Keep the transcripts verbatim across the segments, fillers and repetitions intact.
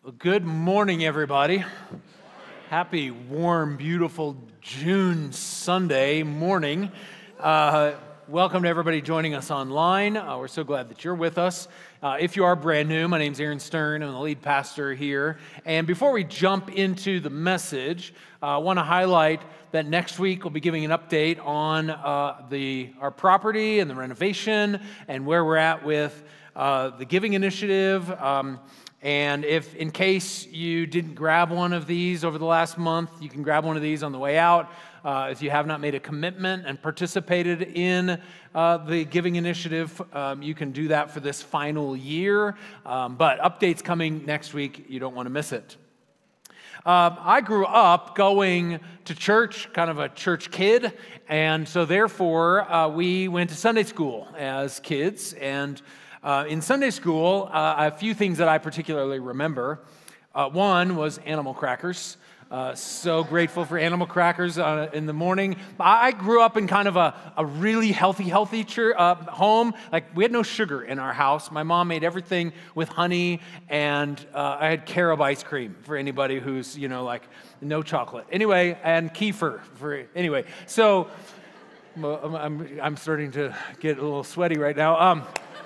Well, good morning, everybody. Happy, warm, beautiful June Sunday morning. Uh, welcome to everybody joining us online. Uh, we're so glad that you're with us. Uh, if you are brand new, my name's Aaron Stern. I'm the lead pastor here. And before we jump into the message, uh, I want to highlight that next week we'll be giving an update on uh, the our property and the renovation and where we're at with uh, the giving initiative. Um, And if, in case you didn't grab one of these over the last month, you can grab one of these on the way out. Uh, if you have not made a commitment and participated in uh, the giving initiative, um, you can do that for this final year. Um, but updates coming next week. You don't want to miss it. Uh, I grew up going to church, kind of a church kid, and so therefore uh, we went to Sunday school as kids. And Uh, in Sunday school, uh, a few things that I particularly remember. Uh, one was animal crackers. Uh, so grateful for animal crackers uh, in the morning. I, I grew up in kind of a, a really healthy, healthy ch- uh, home. Like, we had no sugar in our house. My mom made everything with honey, and uh, I had carob ice cream for anybody who's, you know, like, no chocolate. Anyway, and kefir for, anyway. So, I'm, I'm starting to get a little sweaty right now. Um,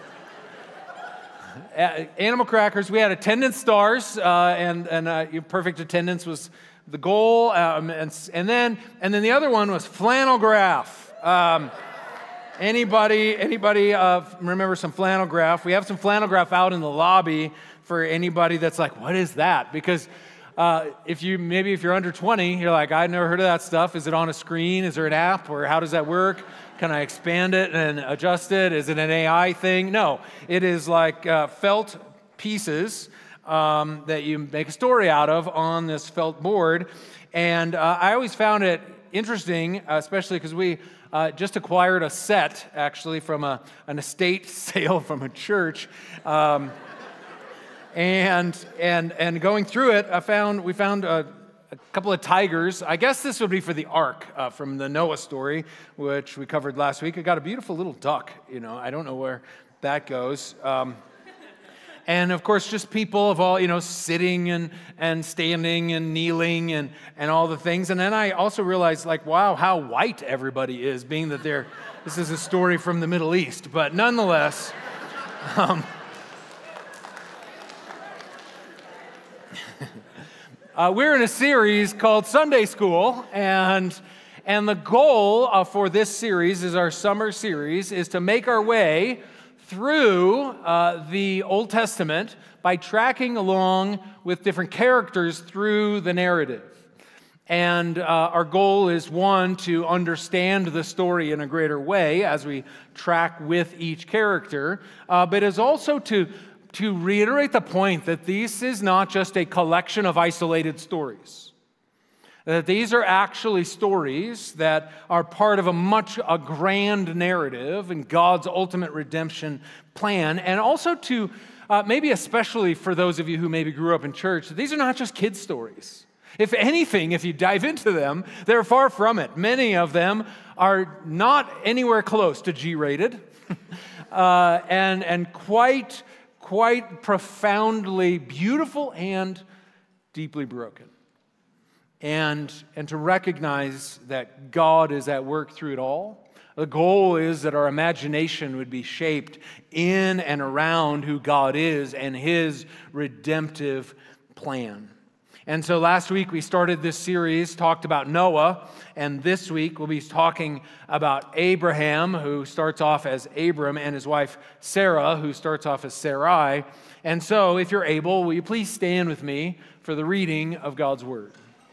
Animal crackers. We had attendance stars, uh, and and uh, perfect attendance was the goal. Um, and and then and then the other one was flannel graph. Um, anybody anybody uh, remember some flannel graph? We have some flannel graph out in the lobby for anybody that's like, what is that? Because uh, if you maybe if you're under twenty, you're like, I've never heard of that stuff. Is it on a screen? Is there an app? Or how does that work? Can I expand it and adjust it? Is it an A I thing? No, it is like uh, felt pieces um, that you make a story out of on this felt board. And uh, I always found it interesting, especially because we uh, just acquired a set, actually, from a, an estate sale from a church. Um, and and and going through it, I found we found a A couple of tigers. I guess this would be for the ark uh, from the Noah story, which we covered last week. I got a beautiful little duck. You know, I don't know where that goes. Um, and of course, just people of all, you know, sitting and and standing and kneeling and and all the things. And then I also realized, like, wow, how white everybody is, being that they're. This is a story from the Middle East, but nonetheless. Um, Uh, we're in a series called Sunday School, and and the goal uh, for this series, is our summer series, is to make our way through uh, the Old Testament by tracking along with different characters through the narrative. And uh, our goal is, one, to understand the story in a greater way as we track with each character, uh, but is also to to reiterate the point that this is not just a collection of isolated stories. That these are actually stories that are part of a much a grand narrative and God's ultimate redemption plan. And also to, uh, maybe especially for those of you who maybe grew up in church, these are not just kids' stories. If anything, if you dive into them, they're far from it. Many of them are not anywhere close to G-rated uh, and, and quite... quite profoundly beautiful and deeply broken. And, and to recognize that God is at work through it all. The goal is that our imagination would be shaped in and around who God is and His redemptive plan. And so last week we started this series, talked about Noah, and this week we'll be talking about Abraham, who starts off as Abram, and his wife Sarah, who starts off as Sarai. And so, if you're able, will you please stand with me for the reading of God's Word?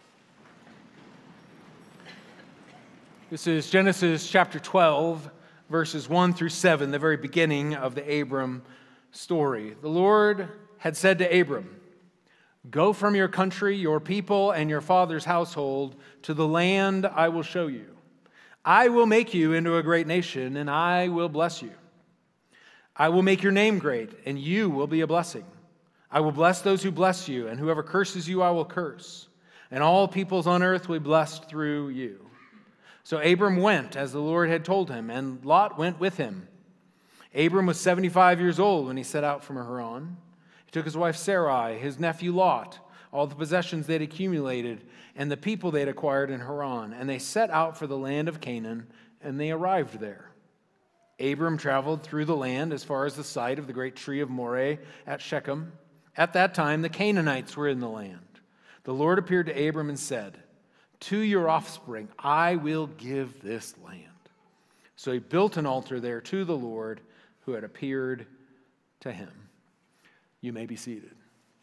This is Genesis chapter twelve, verses one through seven, the very beginning of the Abram story. The Lord had said to Abram, "Go from your country, your people, and your father's household to the land I will show you. I will make you into a great nation, and I will bless you. I will make your name great, and you will be a blessing. I will bless those who bless you, and whoever curses you I will curse. And all peoples on earth will be blessed through you." So Abram went as the Lord had told him, and Lot went with him. Abram was seventy-five years old when he set out from Haran. took his wife Sarai, his nephew Lot, all the possessions they'd accumulated, and the people they'd acquired in Haran. And they set out for the land of Canaan, and they arrived there. Abram traveled through the land as far as the site of the great tree of Moreh at Shechem. At that time, the Canaanites were in the land. The Lord appeared to Abram and said, "To your offspring I will give this land." So he built an altar there to the Lord who had appeared to him. You may be seated.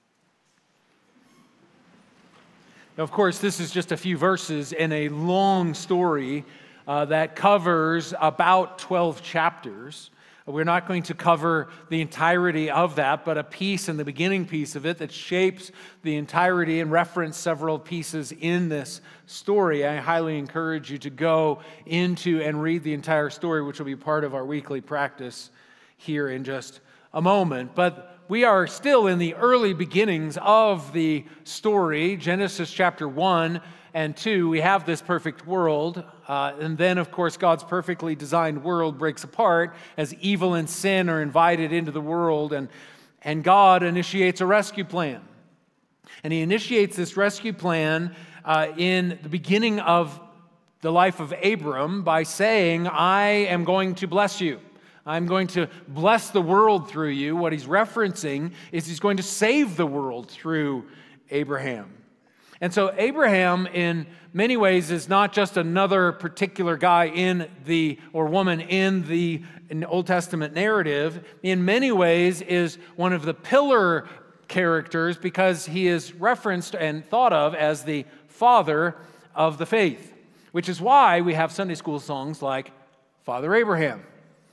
Now, of course, this is just a few verses in a long story uh, that covers about twelve chapters. We're not going to cover the entirety of that, but a piece in the beginning piece of it that shapes the entirety and reference several pieces in this story. I highly encourage you to go into and read the entire story, which will be part of our weekly practice here in just a moment. But we are still in the early beginnings of the story, Genesis chapter one and two. We have this perfect world, uh, and then, of course, God's perfectly designed world breaks apart as evil and sin are invited into the world, and, and God initiates a rescue plan. And he initiates this rescue plan uh, in the beginning of the life of Abram by saying, "I am going to bless you. I'm going to bless the world through you." What he's referencing is he's going to save the world through Abraham. And so Abraham, in many ways, is not just another particular guy in the, or woman in the in the Old Testament narrative. In many ways is one of the pillar characters because he is referenced and thought of as the father of the faith, which is why we have Sunday school songs like Father Abraham.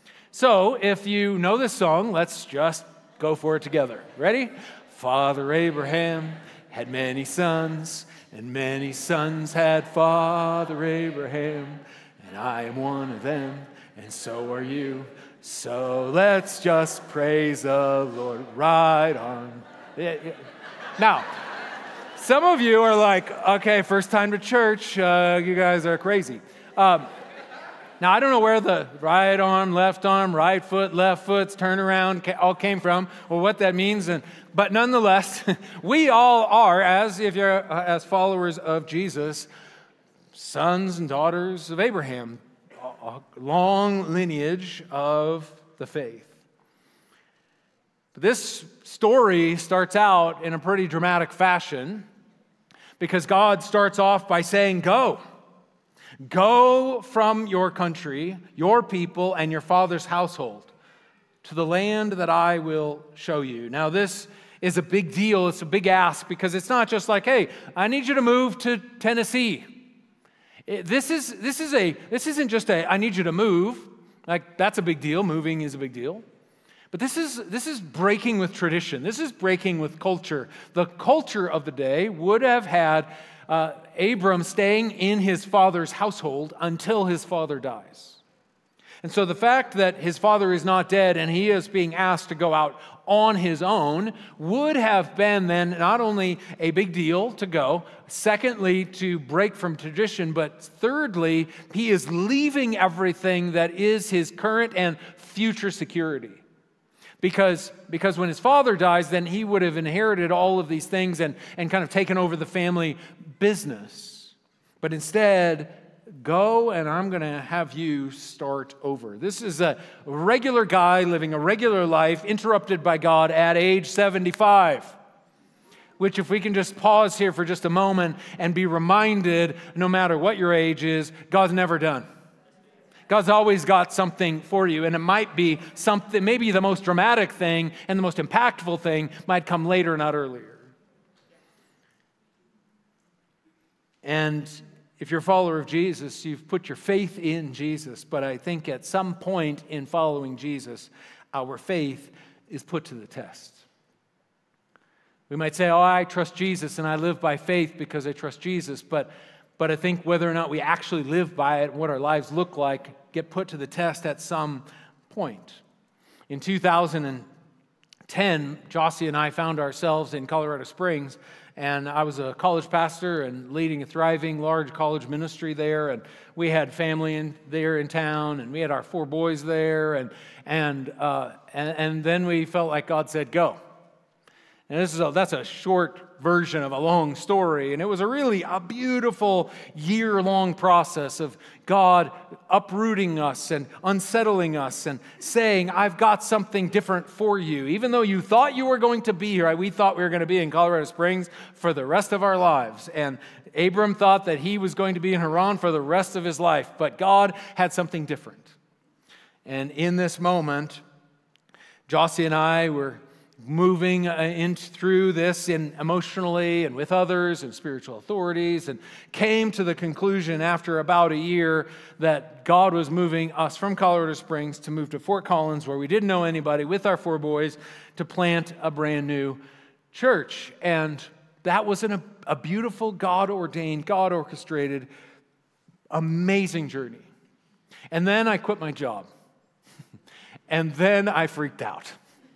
So if you know this song, let's just go for it together. Ready? Father Abraham had many sons, and many sons had Father Abraham, and I am one of them, and so are you. So let's just praise the Lord right on. Yeah, yeah. Now, some of you are like, okay, first time to church, uh, you guys are crazy. Um, Now, I don't know where the right arm, left arm, right foot, left foot, turn around all came from, or what that means. And, but nonetheless, we all are, as if you're uh, as followers of Jesus, sons and daughters of Abraham, a long lineage of the faith. But this story starts out in a pretty dramatic fashion because God starts off by saying, "Go. Go from your country, your people, and your father's household to the land that I will show you." Now, this is a big deal. It's a big ask because it's not just like, "Hey, I need you to move to Tennessee." It, this is this is a this isn't just a "I need you to move." Like, that's a big deal. Moving is a big deal. But this is this is breaking with tradition. This is breaking with culture. The culture of the day would have had Uh, Abram staying in his father's household until his father dies. And so the fact that his father is not dead and he is being asked to go out on his own would have been then not only a big deal to go, secondly, to break from tradition, but thirdly, he is leaving everything that is his current and future security. Because, because when his father dies, then he would have inherited all of these things and, and kind of taken over the family business. But instead, go and I'm going to have you start over. This is a regular guy living a regular life, interrupted by God at age seventy-five. Which, if we can just pause here for just a moment and be reminded, no matter what your age is, God's never done. God's always got something for you, and it might be something, maybe the most dramatic thing and the most impactful thing might come later, not earlier. And if you're a follower of Jesus, you've put your faith in Jesus, but I think at some point in following Jesus, our faith is put to the test. We might say, "Oh, I trust Jesus and I live by faith because I trust Jesus," but But I think whether or not we actually live by it, what our lives look like, get put to the test at some point. In two thousand ten, Jossie and I found ourselves in Colorado Springs, and I was a college pastor and leading a thriving large college ministry there, and we had family in, there in town, and we had our four boys there, and and, uh, and and then we felt like God said, "Go." And this is a, that's a short version of a long story. And it was a really a beautiful year-long process of God uprooting us and unsettling us and saying, I've got something different for you. Even though you thought you were going to be here, we thought we were going to be in Colorado Springs for the rest of our lives. And Abram thought that he was going to be in Haran for the rest of his life. But God had something different. And in this moment, Jossie and I were moving in through this in emotionally and with others and spiritual authorities, and came to the conclusion after about a year that God was moving us from Colorado Springs to move to Fort Collins, where we didn't know anybody, with our four boys, to plant a brand new church. And that was an, a beautiful, God-ordained, God-orchestrated, amazing journey. And then I quit my job. And then I freaked out.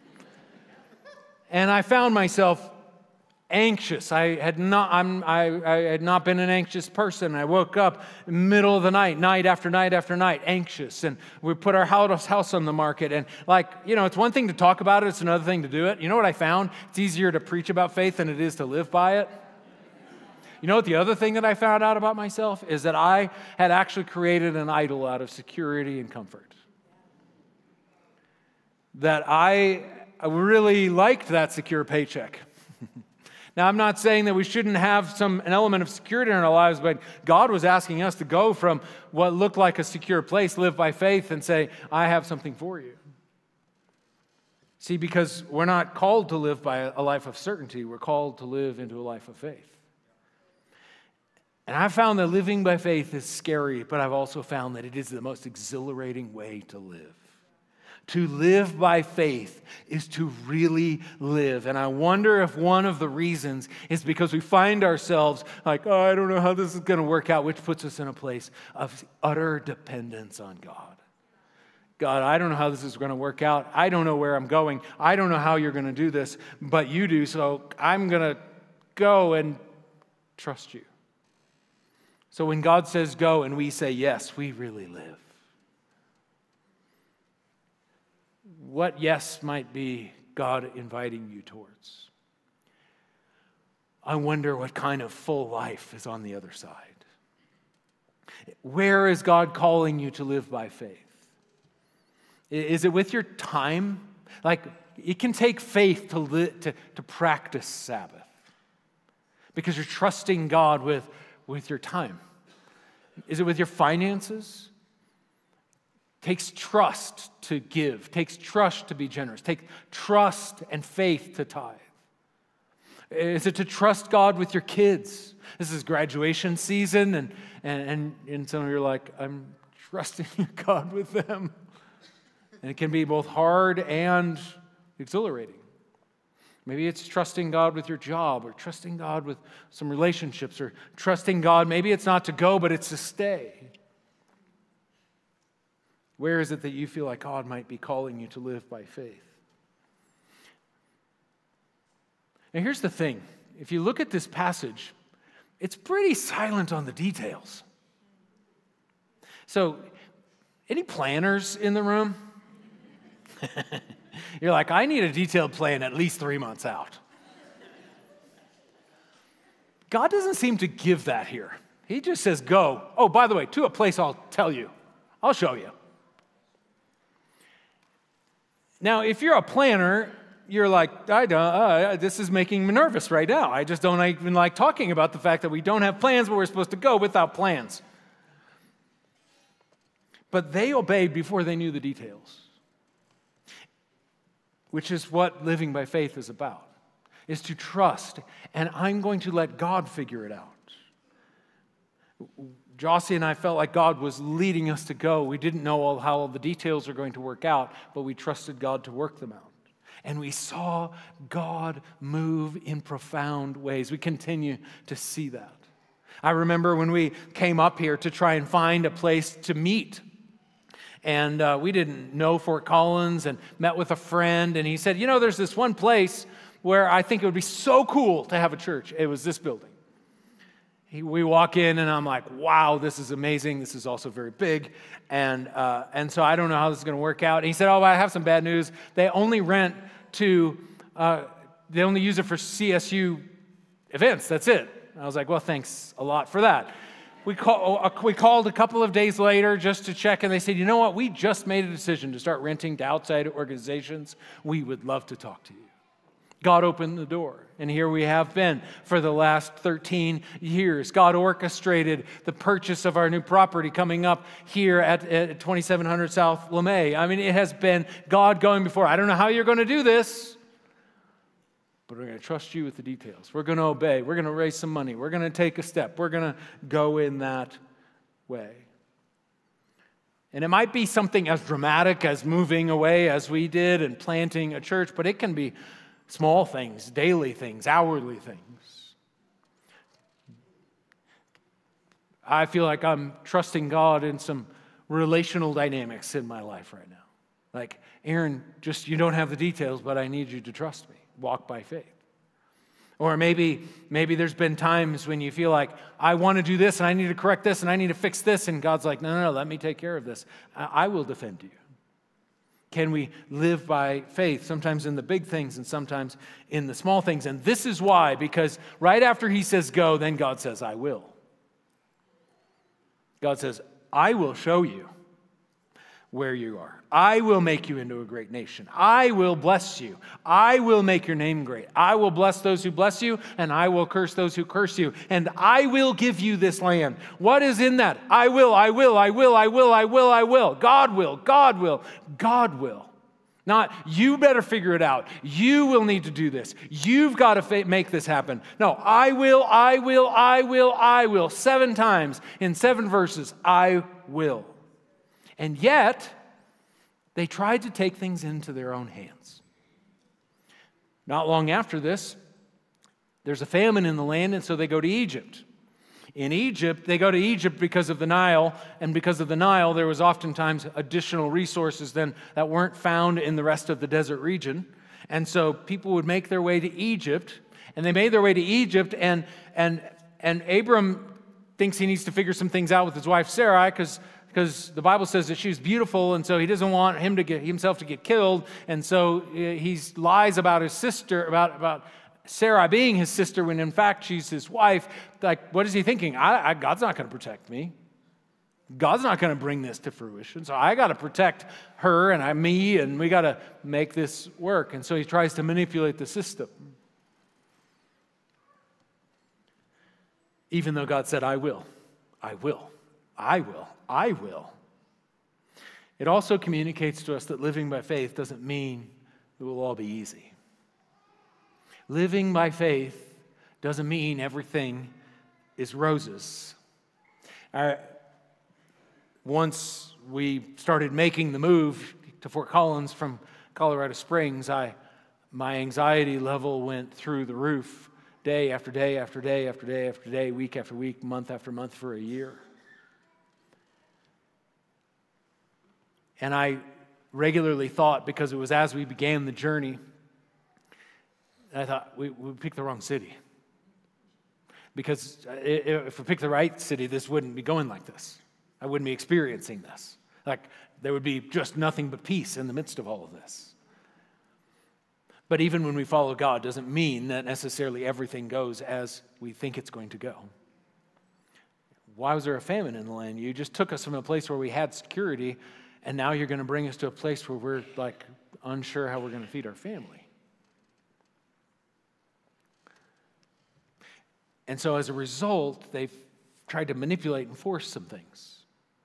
And I found myself anxious. I had not, I'm, I, I had not been an anxious person. I woke up middle of the night, night after night after night, anxious. And we put our house, house on the market. And like, you know, it's one thing to talk about it. It's another thing to do it. You know what I found? It's easier to preach about faith than it is to live by it. You know what the other thing that I found out about myself is that I had actually created an idol out of security and comfort. That I really liked that secure paycheck. Now, I'm not saying that we shouldn't have some an element of security in our lives, but God was asking us to go from what looked like a secure place, live by faith, and say, I have something for you. See, because we're not called to live by a life of certainty. We're called to live into a life of faith. And I've found that living by faith is scary, but I've also found that it is the most exhilarating way to live. To live by faith is to really live. And I wonder if one of the reasons is because we find ourselves like, oh, I don't know how this is going to work out, which puts us in a place of utter dependence on God. God, I don't know how this is going to work out. I don't know where I'm going. I don't know how you're going to do this, but you do, so I'm going to go and trust you. So when God says go and we say yes, we really live. What yes might be God inviting you towards? I wonder what kind of full life is on the other side. Where is God calling you to live by faith? Is it with your time? Like, it can take faith to, li- to, to practice Sabbath because you're trusting God with, with your time. Is it with your finances? Takes trust to give, takes trust to be generous, takes trust and faith to tithe. Is it to trust God with your kids? This is graduation season, and, and, and some of you are like, I'm trusting God with them. And it can be both hard and exhilarating. Maybe it's trusting God with your job, or trusting God with some relationships, or trusting God, maybe it's not to go, but it's to stay. Where is it that you feel like God might be calling you to live by faith? Now, here's the thing. If you look at this passage, it's pretty silent on the details. So, any planners in the room? You're like, I need a detailed plan at least three months out. God doesn't seem to give that here. He just says, go. Oh, by the way, to a place I'll tell you. I'll show you. Now, if you're a planner, you're like, I don't, uh, this is making me nervous right now. I just don't even like talking about the fact that we don't have plans, but we're supposed to go without plans. But they obeyed before they knew the details, which is what living by faith is about, is to trust, and I'm going to let God figure it out. Jossie and I felt like God was leading us to go. We didn't know all how all the details are going to work out, but we trusted God to work them out. And we saw God move in profound ways. We continue to see that. I remember when we came up here to try and find a place to meet. And uh, we didn't know Fort Collins, and met with a friend. And he said, you know, there's this one place where I think it would be so cool to have a church. It was this building. We walk in, and I'm like, wow, this is amazing. This is also very big. And uh, and so I don't know how this is going to work out. And he said, oh, I have some bad news. They only rent to uh, they only use it for C S U events. That's it. I was like, well, thanks a lot for that. We, call, we called a couple of days later just to check, and they said, you know what? We just made a decision to start renting to outside organizations. We would love to talk to you. God opened the door, and here we have been for the last thirteen years. God orchestrated the purchase of our new property coming up here at, at twenty-seven hundred South LeMay. I mean, it has been God going before. I don't know how you're going to do this, but we're going to trust you with the details. We're going to obey. We're going to raise some money. We're going to take a step. We're going to go in that way. And it might be something as dramatic as moving away as we did and planting a church, but it can be small things, daily things, hourly things. I feel like I'm trusting God in some relational dynamics in my life right now. Like, Aaron, just you don't have the details, but I need you to trust me. Walk by faith. Or maybe, maybe there's been times when you feel like, I want to do this, and I need to correct this, and I need to fix this, and God's like, no, no, no, let me take care of this. I, I will defend you. Can we live by faith, sometimes in the big things and sometimes in the small things? And this is why, because right after he says go, then God says, I will. God says, I will show you where you are. I will make you into a great nation. I will bless you. I will make your name great. I will bless those who bless you, and I will curse those who curse you. And I will give you this land. What is in that? I will, I will, I will, I will, I will, I will. God will, God will, God will. Not, you better figure it out. You will need to do this. You've got to fa- make this happen. No, I will, I will, I will, I will. Seven times in seven verses, I will. And yet, they tried to take things into their own hands. Not long after this, there's a famine in the land, and so they go to Egypt. In Egypt, they go to Egypt because of the Nile, and because of the Nile, there was oftentimes additional resources than that weren't found in the rest of the desert region. And so people would make their way to Egypt, and they made their way to Egypt, and and and Abram thinks he needs to figure some things out with his wife Sarai, because Because the Bible says that she was beautiful, and so he doesn't want him to get himself to get killed, and so he lies about his sister, about, about Sarah being his sister, when in fact she's his wife. Like, what is he thinking? I, I, God's not going to protect me. God's not going to bring this to fruition, so I got to protect her and I, me, and we got to make this work. And so he tries to manipulate the system. Even though God said, I will, I will, I will. I will. It also communicates to us that living by faith doesn't mean it will all be easy. Living by faith doesn't mean everything is roses. Uh, once we started making the move to Fort Collins from Colorado Springs, I, my anxiety level went through the roof day after day after day after day after day, week after week, month after month for a year. And I regularly thought, because it was as we began the journey, I thought, we, we picked the wrong city. Because if we picked the right city, this wouldn't be going like this. I wouldn't be experiencing this. Like, there would be just nothing but peace in the midst of all of this. But even when we follow God, doesn't mean that necessarily everything goes as we think it's going to go. Why was there a famine in the land? You just took us from a place where we had security, and now you're going to bring us to a place where we're like unsure how we're going to feed our family. And so as a result, they've tried to manipulate and force some things.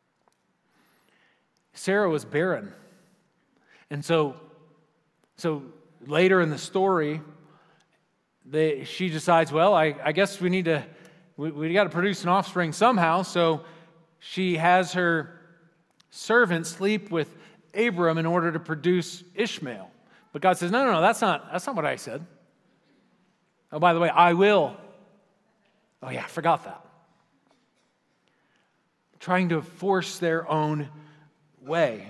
Sarah was barren. And so, so later in the story, they, she decides, well, I, I guess we need to, we, we got to produce an offspring somehow. So she has her servant sleep with Abram in order to produce Ishmael. But God says, no, no, no, that's not, that's not what I said. Oh, by the way, I will. Oh yeah, I forgot that. Trying to force their own way.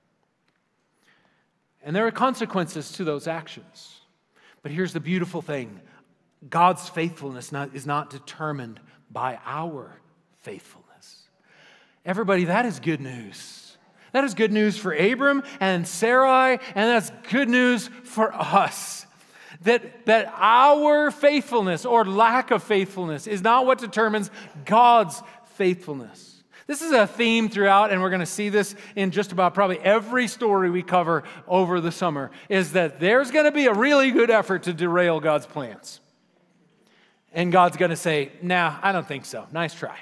And there are consequences to those actions. But here's the beautiful thing. God's faithfulness not, is not determined by our faithfulness. Everybody, that is good news. That is good news for Abram and Sarai, and that's good news for us. That, that our faithfulness or lack of faithfulness is not what determines God's faithfulness. This is a theme throughout, and we're going to see this in just about probably every story we cover over the summer, is that there's going to be a really good effort to derail God's plans. And God's going to say, nah, I don't think so. Nice try.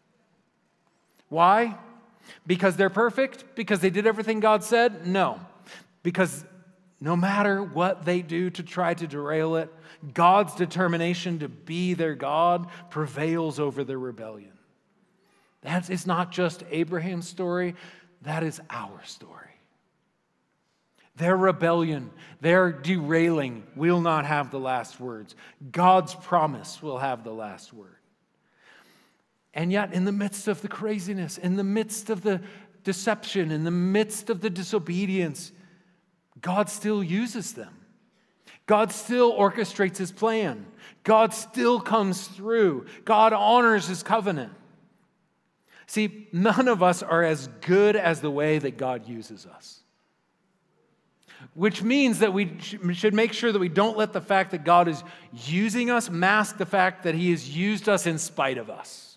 Why? Because they're perfect? Because they did everything God said? No. Because no matter what they do to try to derail it, God's determination to be their God prevails over their rebellion. That is not just Abraham's story, that is our story. Their rebellion, their derailing will not have the last words. God's promise will have the last word. And yet, in the midst of the craziness, in the midst of the deception, in the midst of the disobedience, God still uses them. God still orchestrates his plan. God still comes through. God honors his covenant. See, none of us are as good as the way that God uses us. Which means that we should make sure that we don't let the fact that God is using us mask the fact that he has used us in spite of us.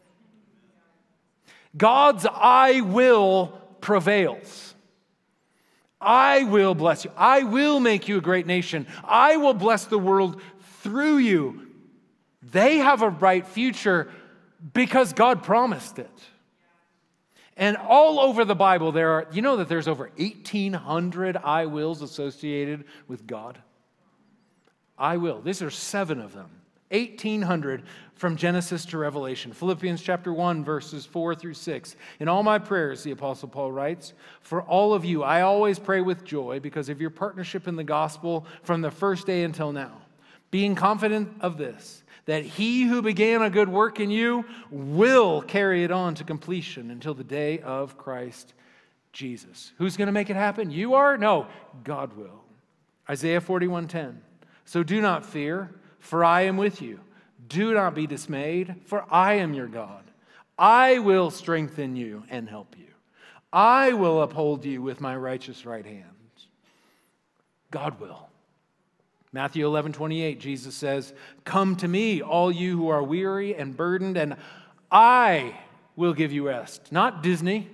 God's I will prevails. I will bless you. I will make you a great nation. I will bless the world through you. They have a bright future because God promised it. And all over the Bible, there are, you know that there's over eighteen hundred I wills associated with God? I will. These are seven of them. eighteen hundred from Genesis to Revelation. Philippians chapter one, verses four through six. In all my prayers, the Apostle Paul writes, for all of you, I always pray with joy because of your partnership in the gospel from the first day until now. Being confident of this, that he who began a good work in you will carry it on to completion until the day of Christ Jesus. Who's going to make it happen? You are? No, God will. Isaiah forty-one ten. So do not fear, for I am with you. Do not be dismayed, for I am your God. I will strengthen you and help you. I will uphold you with my righteous right hand. God will. Matthew eleven twenty-eight, Jesus says, come to me, all you who are weary and burdened, and I will give you rest. Not Disney.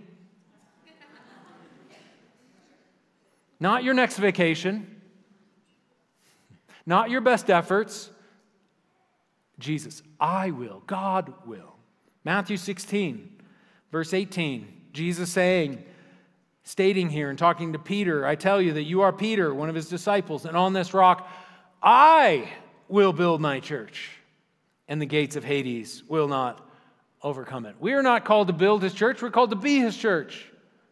Not your next vacation. Not your best efforts. Jesus, I will. God will. Matthew sixteen, verse eighteen, Jesus saying, stating here and talking to Peter, I tell you that you are Peter, one of his disciples, and on this rock I will build my church, and the gates of Hades will not overcome it. We are not called to build his church, we're called to be his church.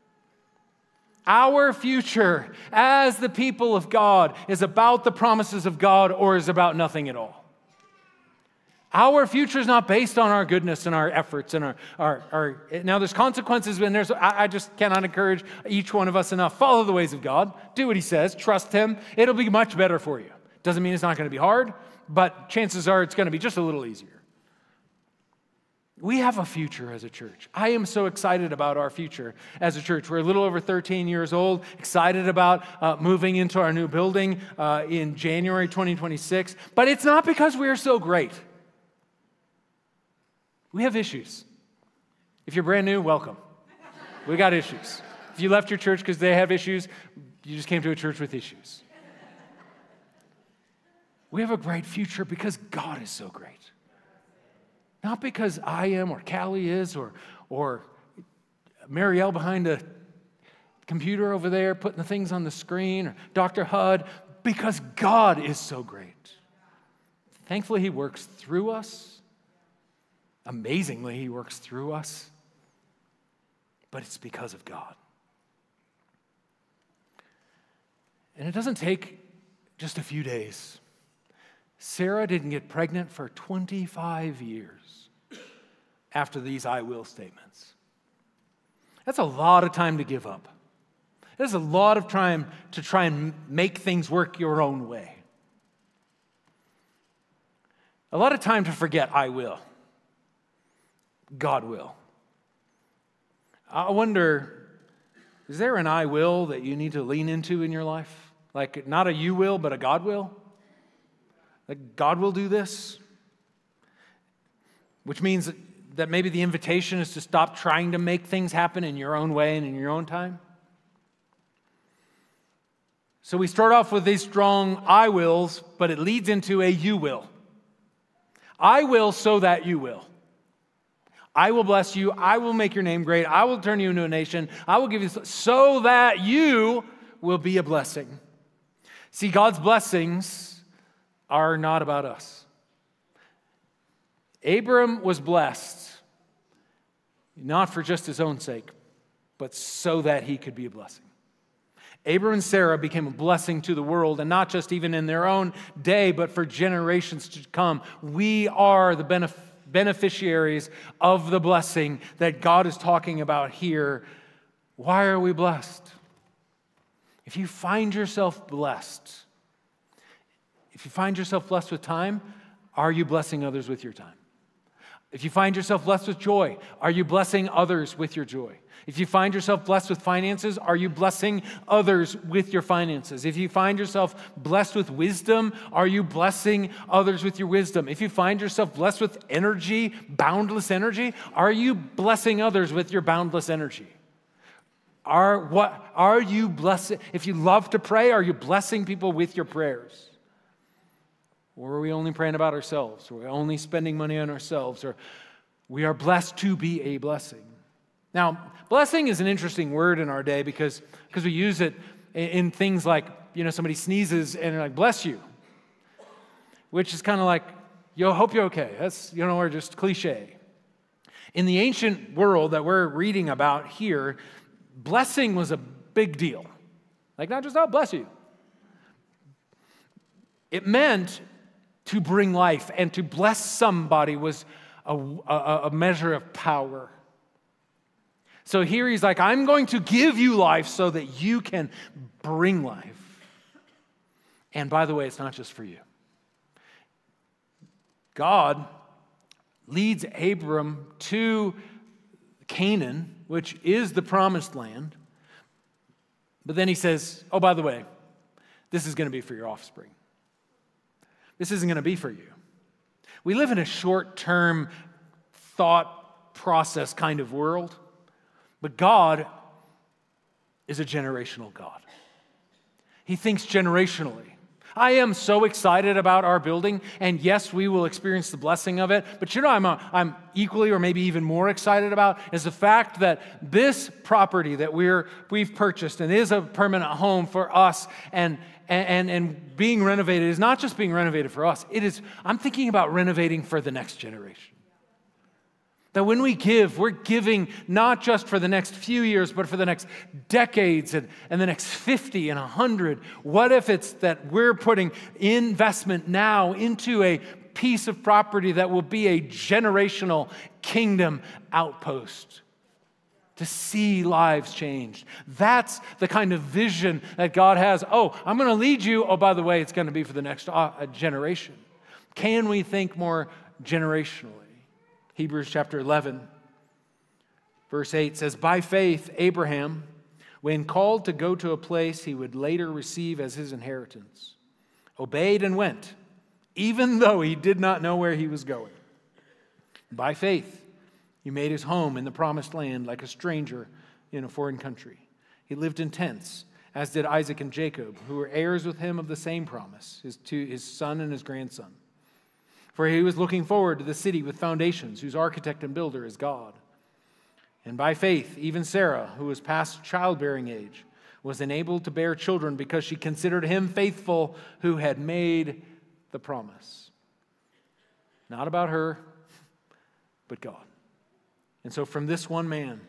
Our future as the people of God is about the promises of God or is about nothing at all. Our future is not based on our goodness and our efforts and our, our, our now there's consequences and there's, I, I just cannot encourage each one of us enough. Follow the ways of God. Do what he says. Trust him. It'll be much better for you. Doesn't mean it's not going to be hard, but chances are it's going to be just a little easier. We have a future as a church. I am so excited about our future as a church. We're a little over thirteen years old, excited about uh, moving into our new building uh, in January twenty twenty-six, but it's not because we are so great. We have issues. If you're brand new, welcome. We got issues. If you left your church because they have issues, you just came to a church with issues. We have a bright future because God is so great. Not because I am or Callie is or, or Marielle behind a computer over there putting the things on the screen or Doctor Hud, because God is so great. Thankfully, he works through us. Amazingly, he works through us. But it's because of God. And it doesn't take just a few days. Sarah didn't get pregnant for twenty-five years after these I will statements. That's a lot of time to give up. That's a lot of time to try and make things work your own way. A lot of time to forget I will. God will. I wonder, is there an I will that you need to lean into in your life? Like not a you will, but a God will? that God will do this, which means that maybe the invitation is to stop trying to make things happen in your own way and in your own time. So we start off with these strong I wills, but it leads into a you will. I will so that you will. I will bless you. I will make your name great. I will turn you into a nation. I will give you so that you will be a blessing. See, God's blessings are not about us. Abram was blessed, not for just his own sake, but so that he could be a blessing. Abram and Sarah became a blessing to the world, and not just even in their own day, but for generations to come. We are the benef- beneficiaries of the blessing that God is talking about here. Why are we blessed? If you find yourself blessed, if you find yourself blessed with time, are you blessing others with your time? If you find yourself blessed with joy, are you blessing others with your joy? If you find yourself blessed with finances, are you blessing others with your finances? If you find yourself blessed with wisdom, are you blessing others with your wisdom? If you find yourself blessed with energy, boundless energy, are you blessing others with your boundless energy? Are what are you blessing? If you love to pray, are you blessing people with your prayers? Or are we only praying about ourselves? Or are we only spending money on ourselves? Or we are blessed to be a blessing. Now, blessing is an interesting word in our day because, because we use it in, in things like, you know, somebody sneezes and they're like, bless you. Which is kind of like, yo, hope you're okay. That's, you know, or just cliche. In the ancient world that we're reading about here, blessing was a big deal. Like, not just, oh, bless you. It meant to bring life, and to bless somebody was a, a, a measure of power. So here he's like, I'm going to give you life so that you can bring life. And by the way, it's not just for you. God leads Abram to Canaan, which is the promised land. But then he says, oh, by the way, this is going to be for your offspring. This isn't going to be for you. We live in a short-term thought process kind of world, but God is a generational God. He thinks generationally. I am so excited about our building, and yes, we will experience the blessing of it, but you know I'm, a, I'm equally or maybe even more excited about is the fact that this property that we're, we've purchased and is a permanent home for us and And, and being renovated is not just being renovated for us. It is, I'm thinking about renovating for the next generation. That when we give, we're giving not just for the next few years, but for the next decades and, and the next fifty and one hundred. What if it's that we're putting investment now into a piece of property that will be a generational kingdom outpost? To see lives changed. That's the kind of vision that God has. Oh, I'm going to lead you. Oh, by the way, it's going to be for the next uh, generation. Can we think more generationally? Hebrews chapter eleven, verse eight says, by faith, Abraham, when called to go to a place he would later receive as his inheritance, obeyed and went, even though he did not know where he was going. By faith, he made his home in the promised land like a stranger in a foreign country. He lived in tents, as did Isaac and Jacob, who were heirs with him of the same promise, his, two, his son and his grandson. For he was looking forward to the city with foundations, whose architect and builder is God. And by faith, even Sarah, who was past childbearing age, was enabled to bear children because she considered him faithful who had made the promise. Not about her, but God. And so from this one man,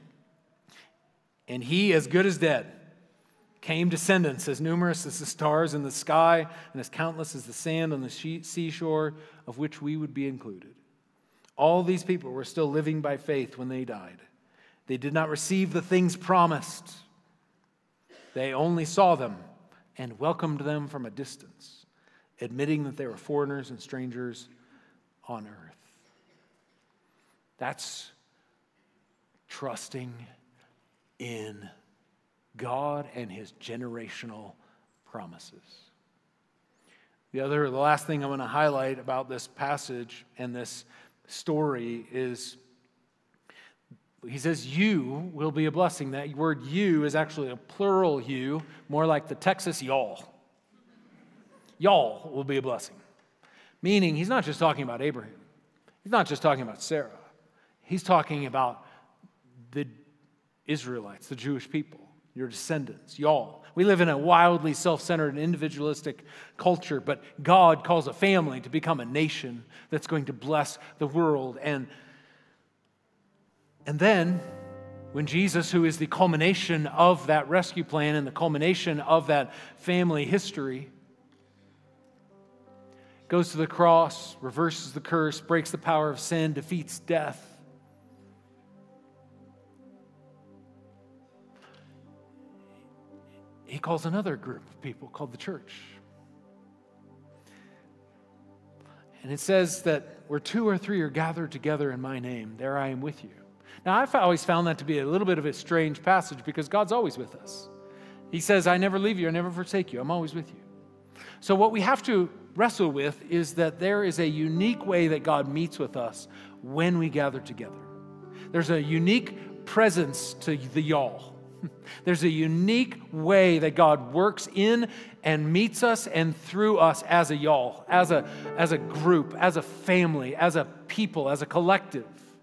and he as good as dead, came descendants as numerous as the stars in the sky and as countless as the sand on the seashore, of which we would be included. All these people were still living by faith when they died. They did not receive the things promised. They only saw them and welcomed them from a distance, admitting that they were foreigners and strangers on earth. That's trusting in God and his generational promises. The other, the last thing I'm going to highlight about this passage and this story is he says, you will be a blessing. That word you is actually a plural you, more like the Texas y'all. Y'all will be a blessing. Meaning, he's not just talking about Abraham. He's not just talking about Sarah. He's talking about the Israelites, the Jewish people, your descendants, y'all. We live in a wildly self-centered and individualistic culture, but God calls a family to become a nation that's going to bless the world. And, and then, when Jesus, who is the culmination of that rescue plan and the culmination of that family history, goes to the cross, reverses the curse, breaks the power of sin, defeats death, he calls another group of people called the church. And it says that where two or three are gathered together in my name, there I am with you. Now, I've always found that to be a little bit of a strange passage because God's always with us. He says, I never leave you, I never forsake you, I'm always with you. So what we have to wrestle with is that there is a unique way that God meets with us when we gather together. There's a unique presence to the y'all. There's a unique way that God works in and meets us and through us as a y'all, as a, as a group, as a family, as a people, as a collective.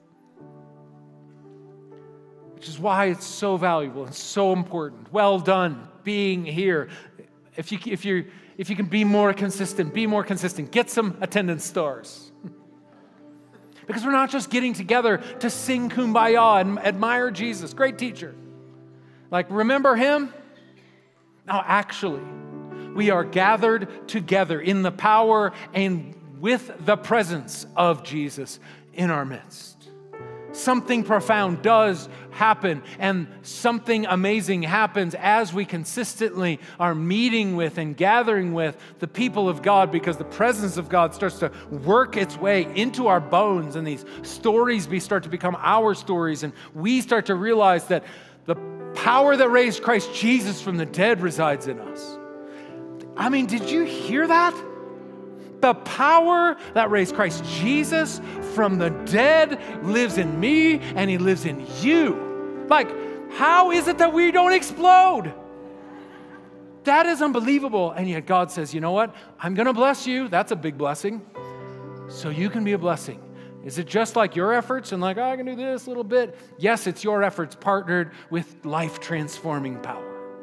Which is why it's so valuable and so important. Well done being here. If you, if you, if you can be more consistent, be more consistent. Get some attendance stars. Because we're not just getting together to sing Kumbaya and admire Jesus. Great teacher. Like, remember him? No, actually, we are gathered together in the power and with the presence of Jesus in our midst. Something profound does happen, and something amazing happens as we consistently are meeting with and gathering with the people of God, because the presence of God starts to work its way into our bones, and these stories be start to become our stories, and we start to realize that the power that raised Christ Jesus from the dead resides in us. I mean, did you hear that? The power that raised Christ Jesus from the dead lives in me, and he lives in you. Like, how is it that we don't explode? That is unbelievable. And yet God says, you know what? I'm going to bless you. That's a big blessing. So you can be a blessing. Is it just like your efforts and like, oh, I can do this a little bit? Yes, it's your efforts partnered with life-transforming power.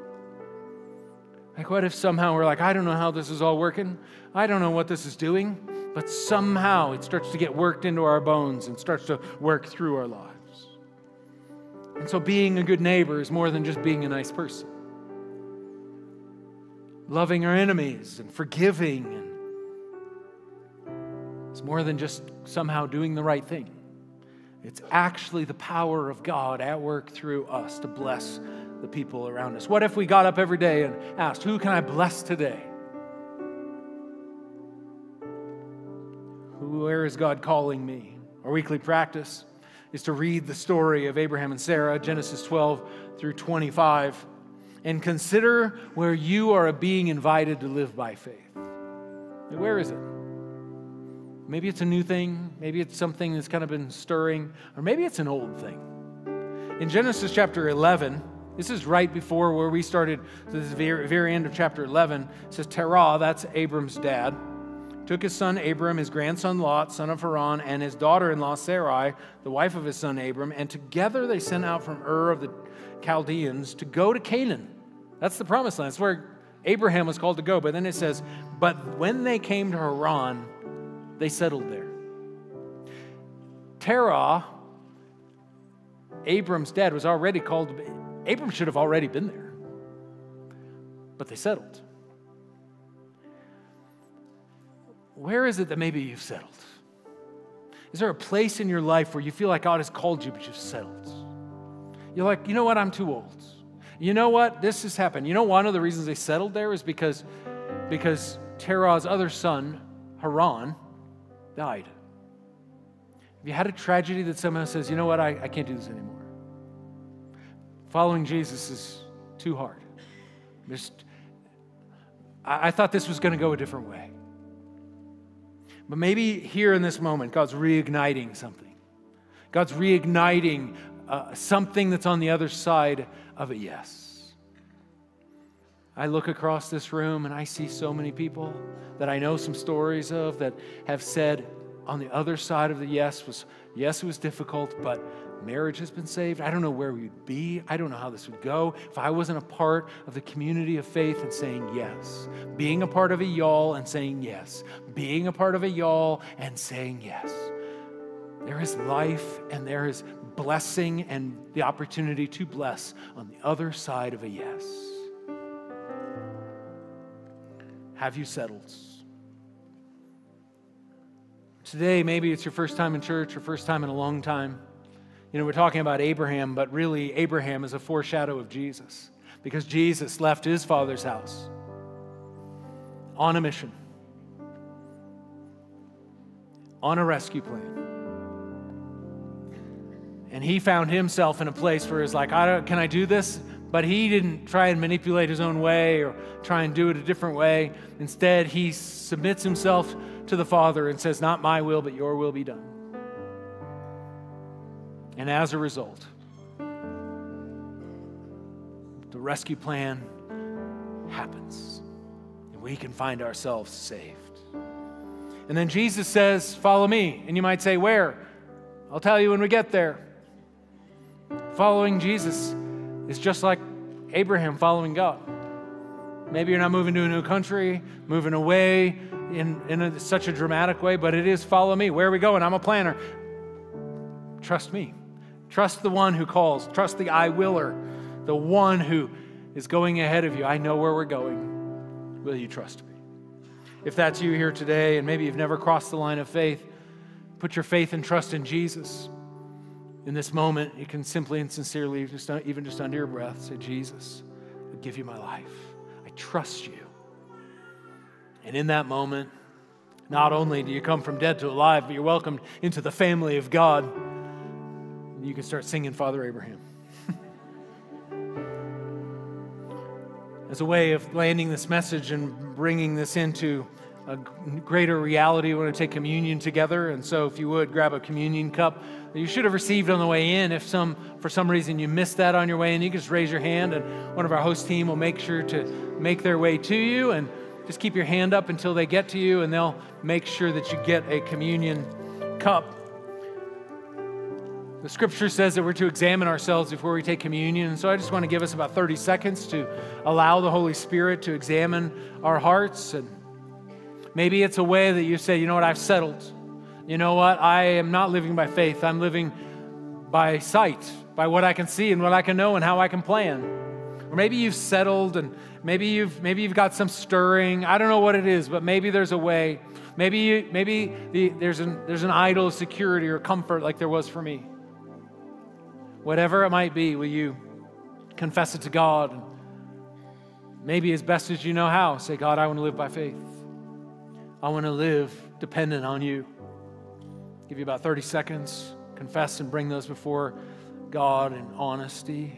Like, what if somehow we're like, I don't know how this is all working. I don't know what this is doing. But somehow it starts to get worked into our bones and starts to work through our lives. And so being a good neighbor is more than just being a nice person. Loving our enemies and forgiving and it's more than just somehow doing the right thing. It's actually the power of God at work through us to bless the people around us. What if we got up every day and asked, who can I bless today? Where is God calling me? Our weekly practice is to read the story of Abraham and Sarah, Genesis twelve through twenty-five, and consider where you are being invited to live by faith. Where is it? Maybe it's a new thing. Maybe it's something that's kind of been stirring. Or maybe it's an old thing. In Genesis chapter eleven, this is right before where we started, this is the very, very end of chapter eleven. It says, Terah, that's Abram's dad, took his son Abram, his grandson Lot, son of Haran, and his daughter-in-law Sarai, the wife of his son Abram, and together they sent out from Ur of the Chaldeans to go to Canaan. That's the promised land. That's where Abraham was called to go. But then it says, but when they came to Haran, they settled there. Terah, Abram's dad, was already called to be. Abram should have already been there. But they settled. Where is it that maybe you've settled? Is there a place in your life where you feel like God has called you, but you've settled? You're like, you know what? I'm too old. You know what? This has happened. You know, one of the reasons they settled there is because, because Terah's other son, Haran, died. Have you had a tragedy that somehow says, you know what? I, I can't do this anymore. Following Jesus is too hard. Just, I, I thought this was going to go a different way. But maybe here in this moment, God's reigniting something. God's reigniting uh, something that's on the other side of a yes. I look across this room and I see so many people that I know some stories of that have said on the other side of the yes was, yes, it was difficult, but marriage has been saved. I don't know where we'd be. I don't know how this would go if I wasn't a part of the community of faith and saying yes. Being a part of a y'all and saying yes. Being a part of a y'all and saying yes. There is life and there is blessing and the opportunity to bless on the other side of a yes. Have you settled? Today, maybe it's your first time in church or first time in a long time. You know, we're talking about Abraham, but really Abraham is a foreshadow of Jesus because Jesus left his father's house on a mission, on a rescue plan. And he found himself in a place where he's like, I don't, can I do this? But he didn't try and manipulate his own way or try and do it a different way. Instead, he submits himself to the Father and says, not my will, but your will be done. And as a result, the rescue plan happens. And we can find ourselves saved. And then Jesus says, follow me. And you might say, where? I'll tell you when we get there. Following Jesus is just like Abraham following God. Maybe you're not moving to a new country, moving away in, in a, such a dramatic way, but it is follow me. Where are we going? I'm a planner. Trust me. Trust the one who calls. Trust the I willer, the one who is going ahead of you. I know where we're going. Will you trust me? If that's you here today, and maybe you've never crossed the line of faith, put your faith and trust in Jesus. In this moment, you can simply and sincerely, just even just under your breath, say, Jesus, I give you my life. I trust you. And in that moment, not only do you come from dead to alive, but you're welcomed into the family of God. You can start singing Father Abraham. As a way of landing this message and bringing this into a greater reality, we want to take communion together. And so if you would, grab a communion cup that you should have received on the way in. If some, for some reason you missed that on your way in, you can just raise your hand and one of our host team will make sure to make their way to you. And just keep your hand up until they get to you and they'll make sure that you get a communion cup. The scripture says that we're to examine ourselves before we take communion. And so I just want to give us about thirty seconds to allow the Holy Spirit to examine our hearts. And maybe it's a way that you say, you know what, I've settled. You know what, I am not living by faith. I'm living by sight, by what I can see and what I can know and how I can plan. Or maybe you've settled and maybe you've maybe you've got some stirring. I don't know what it is, but maybe there's a way. Maybe you, maybe the, there's an there's an idol of security or comfort like there was for me. Whatever it might be, will you confess it to God? Maybe as best as you know how, say, God, I want to live by faith. I want to live dependent on you. Give you about thirty seconds. Confess and bring those before God in honesty.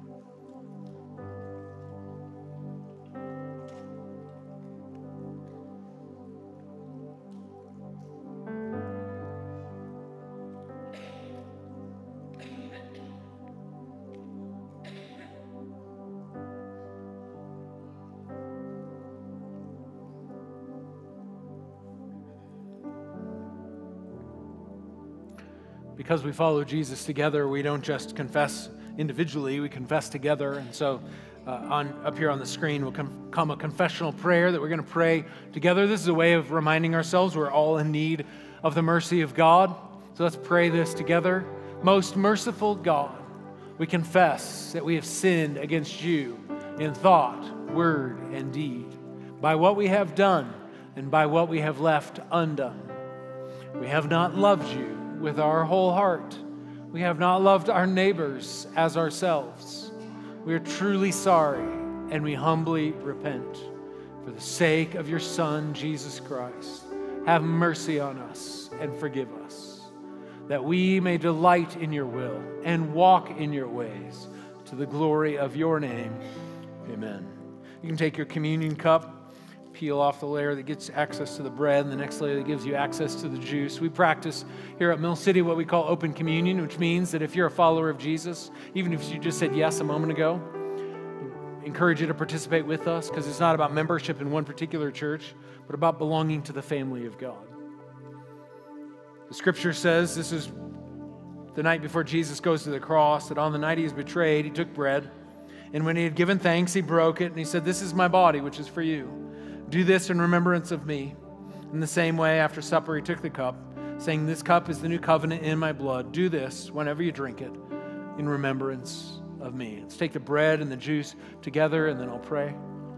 Because we follow Jesus together, we don't just confess individually, we confess together. And so uh, on up here on the screen will come, come a confessional prayer that we're going to pray together. This is a way of reminding ourselves we're all in need of the mercy of God. So let's pray this together. Most merciful God, we confess that we have sinned against you in thought, word, and deed, by what we have done and by what we have left undone. We have not loved you with our whole heart. We have not loved our neighbors as ourselves. We are truly sorry and we humbly repent. For the sake of your Son, Jesus Christ, have mercy on us and forgive us, that we may delight in your will and walk in your ways to the glory of your name. Amen. You can take your communion cup. peel off the layer that gets access to the bread and the next layer that gives you access to the juice. We practice here at Mill City what we call open communion, which means that if you're a follower of Jesus, even if you just said yes a moment ago, I encourage you to participate with us, because it's not about membership in one particular church, but about belonging to the family of God. The scripture says, this is the night before Jesus goes to the cross, that on the night he is betrayed, he took bread. And when he had given thanks, he broke it, and he said, "This is my body, which is for you. Do this in remembrance of me." In the same way, after supper, he took the cup, saying, "This cup is the new covenant in my blood. Do this whenever you drink it in remembrance of me." Let's take the bread and the juice together, and then I'll pray.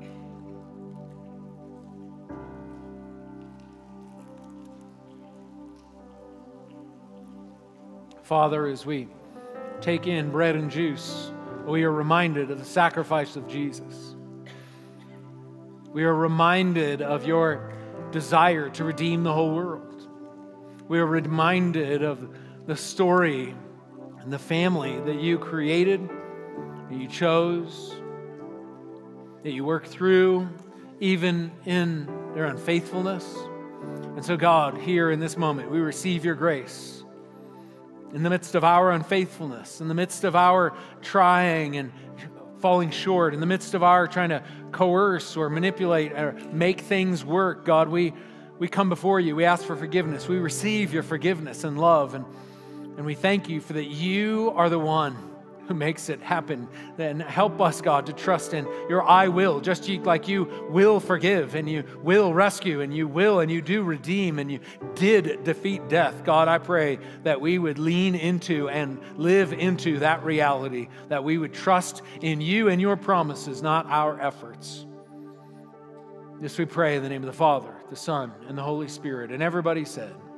Father, as we take in bread and juice, we are reminded of the sacrifice of Jesus. We are reminded of your desire to redeem the whole world. We are reminded of the story and the family that you created, that you chose, that you worked through, even in their unfaithfulness. And so, God, here in this moment, we receive your grace. In the midst of our unfaithfulness, in the midst of our trying and falling short, in the midst of our trying to coerce or manipulate or make things work, God, we, we come before you. We ask for forgiveness. We receive your forgiveness and love, and, and we thank you for that you are the one who makes it happen. Then help us, God, to trust in your I will, just like you will forgive and you will rescue and you will and you do redeem and you did defeat death. God, I pray that we would lean into and live into that reality, that we would trust in you and your promises, not our efforts. This we pray in the name of the Father, the Son, and the Holy Spirit. And everybody said,